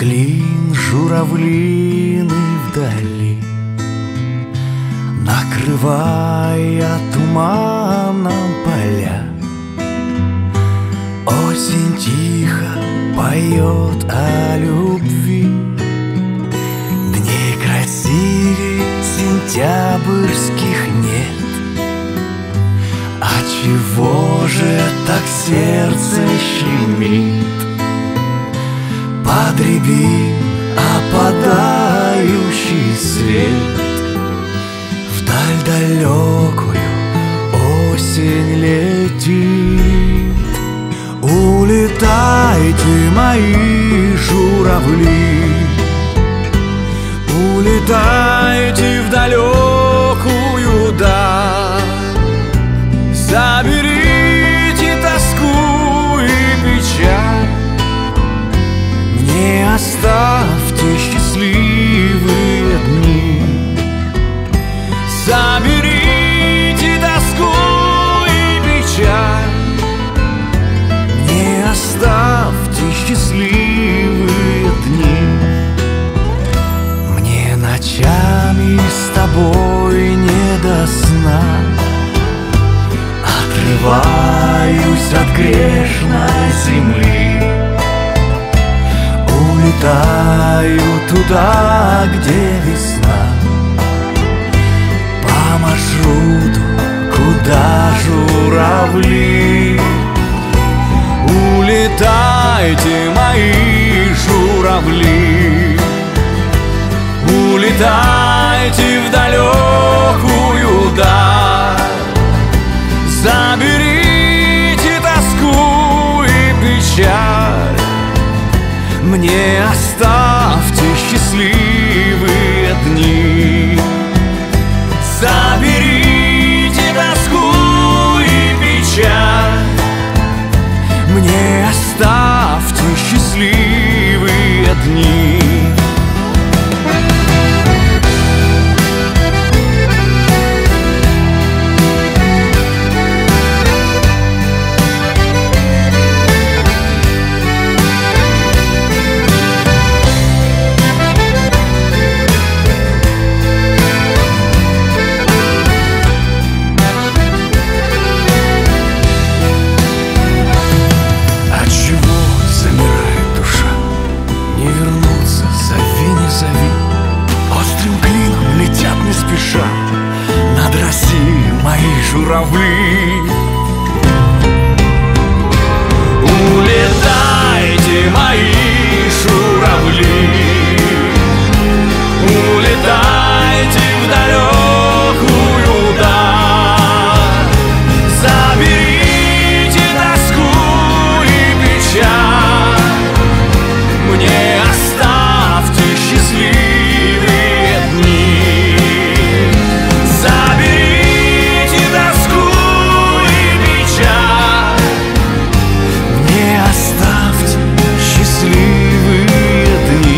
клин журавлины вдали, накрывая туманом поля. Осень тихо поет о любви, дней красивей сентябрьских нет. А чего же так сердце щемит? Под рябин опадающий свет, вдаль далекую осень летит. Улетайте, мои журавли, улетайте в далекую даль. Заберите тоску и печаль, мне оставьте счастливые дни. Заберите тоску и печаль, мне оставьте счастливые дни. Мне ночами с тобой не до сна, отрываюсь от грешной земли. Улетаю туда, где весна, по маршруту, куда журавли. Улетайте, мои журавли, улетайте в далекую даль. Заберите тоску и печаль, мне оставьте счастливые дни. Заберите тоску и печаль, мне оставьте счастливые дни. Острым клином летят не спеша над Россией мои журавли. Улетайте, мои журавли, улетайте в далекую даль. Заберите тоску и печаль, мне оставьте счастливые дни. Заберите тоску и печаль, мне оставьте счастливые дни.